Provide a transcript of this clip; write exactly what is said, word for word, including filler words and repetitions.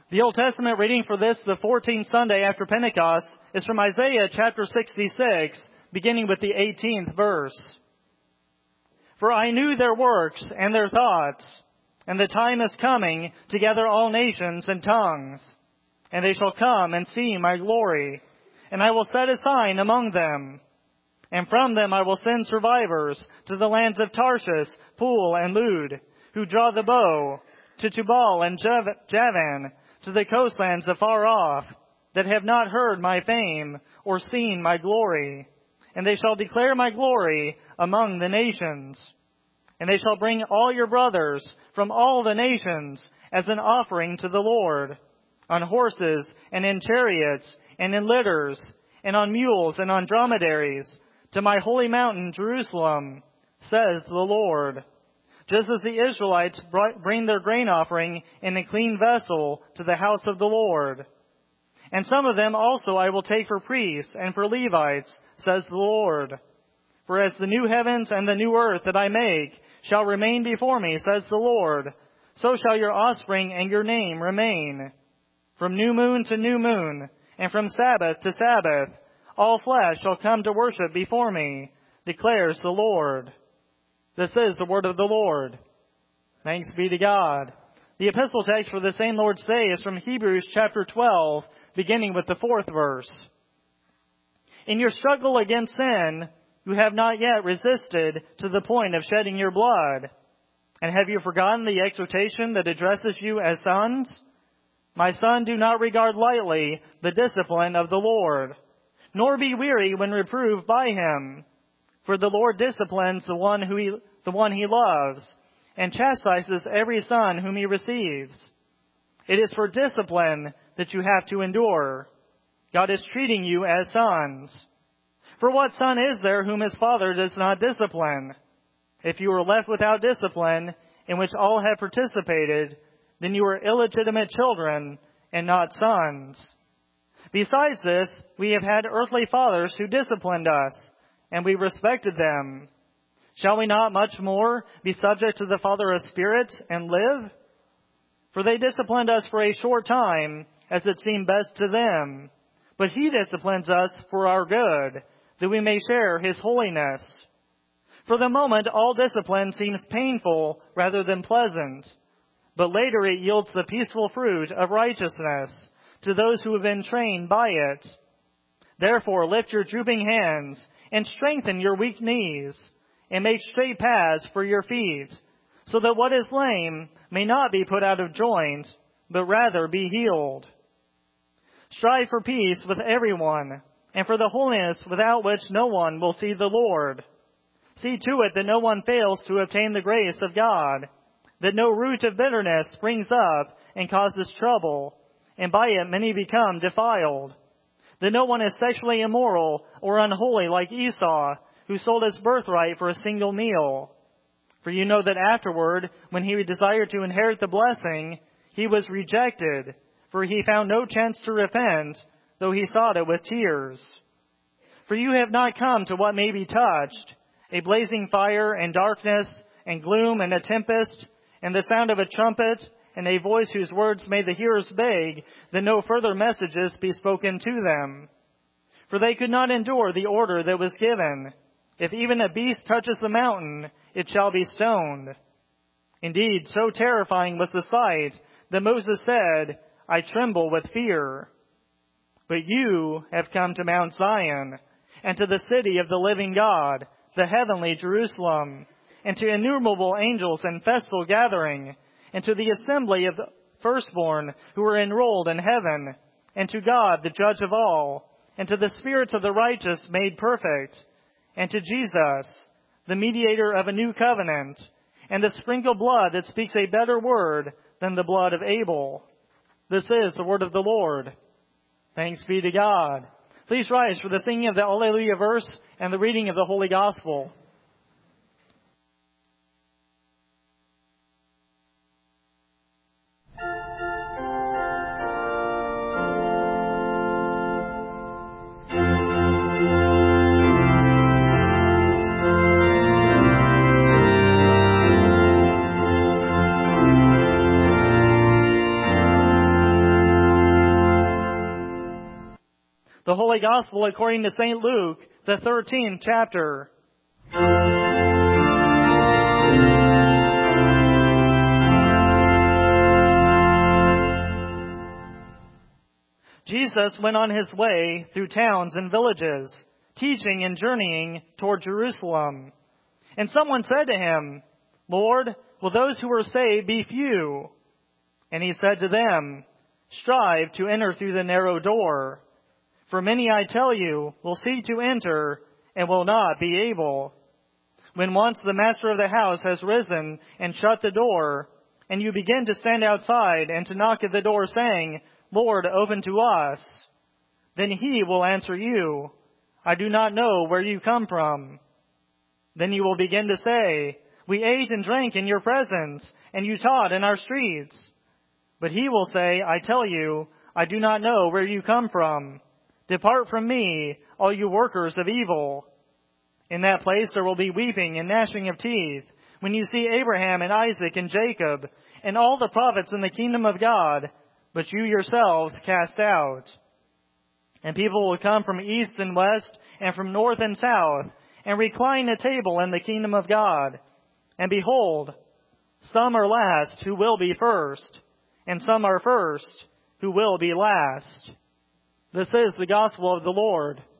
The Old Testament reading for this, the fourteenth Sunday after Pentecost, is from Isaiah chapter sixty-six, beginning with the eighteenth verse. For I knew their works and their thoughts, and the time is coming to gather all nations and tongues, and they shall come and see my glory, and I will set a sign among them. And from them I will send survivors to the lands of Tarshish, Pul, and Lud, who draw the bow, to Tubal and Jav- Javan, to the coastlands afar off, that have not heard my fame or seen my glory. And they shall declare my glory among the nations. And they shall bring all your brothers from all the nations as an offering to the Lord, on horses and in chariots and in litters, and on mules and on dromedaries, to my holy mountain Jerusalem, says the Lord. Just as the Israelites bring their grain offering in a clean vessel to the house of the Lord. And some of them also I will take for priests and for Levites, says the Lord. For as the new heavens and the new earth that I make shall remain before me, says the Lord, so shall your offspring and your name remain. From new moon to new moon, and from Sabbath to Sabbath, all flesh shall come to worship before me, declares the Lord. This is the word of the Lord. Thanks be to God. The epistle text for the same Lord's Day is from Hebrews chapter twelve, beginning with the fourth verse. In your struggle against sin, you have not yet resisted to the point of shedding your blood. And have you forgotten the exhortation that addresses you as sons? My son, do not regard lightly the discipline of the Lord, nor be weary when reproved by him. For the Lord disciplines the one who he, the one he loves, and chastises every son whom he receives. It is for discipline that you have to endure. God is treating you as sons. For what son is there whom his father does not discipline? If you are left without discipline, in which all have participated, then you are illegitimate children and not sons. Besides this, we have had earthly fathers who disciplined us, and we respected them. Shall we not much more be subject to the Father of spirits and live? For they disciplined us for a short time, as it seemed best to them. But he disciplines us for our good, that we may share his holiness. For the moment, all discipline seems painful rather than pleasant, but later it yields the peaceful fruit of righteousness to those who have been trained by it. Therefore, lift your drooping hands and strengthen your weak knees, and make straight paths for your feet, so that what is lame may not be put out of joint, but rather be healed. Strive for peace with everyone, and for the holiness without which no one will see the Lord. See to it that no one fails to obtain the grace of God, that no root of bitterness springs up and causes trouble, and by it many become defiled. That no one is sexually immoral or unholy like Esau, who sold his birthright for a single meal. For you know that afterward, when he desired to inherit the blessing, he was rejected, for he found no chance to repent, though he sought it with tears. For you have not come to what may be touched, a blazing fire and darkness and gloom and a tempest, and the sound of a trumpet, and a voice whose words made the hearers beg that no further messages be spoken to them. For they could not endure the order that was given. If even a beast touches the mountain, it shall be stoned. Indeed, so terrifying was the sight that Moses said, I tremble with fear. But you have come to Mount Zion, and to the city of the living God, the heavenly Jerusalem, and to innumerable angels in festal gathering, and to the assembly of the firstborn who are enrolled in heaven, and to God, the judge of all, and to the spirits of the righteous made perfect, and to Jesus, the mediator of a new covenant, and the sprinkled blood that speaks a better word than the blood of Abel. This is the word of the Lord. Thanks be to God. Please rise for the singing of the Alleluia verse and the reading of the Holy Gospel. The Holy Gospel according to Saint Luke, the thirteenth chapter. Jesus went on his way through towns and villages, teaching and journeying toward Jerusalem. And someone said to him, "Lord, will those who are saved be few?" And he said to them, "Strive to enter through the narrow door. For many, I tell you, will seek to enter and will not be able. When once the master of the house has risen and shut the door, and you begin to stand outside and to knock at the door, saying, 'Lord, open to us,' then he will answer you, 'I do not know where you come from.' Then you will begin to say, 'We ate and drank in your presence, and you taught in our streets.' But he will say, 'I tell you, I do not know where you come from. Depart from me, all you workers of evil.' In that place there will be weeping and gnashing of teeth, when you see Abraham and Isaac and Jacob, and all the prophets in the kingdom of God, but you yourselves cast out. And people will come from east and west, and from north and south, and recline at table in the kingdom of God. And behold, some are last who will be first, and some are first who will be last." This is the gospel of the Lord.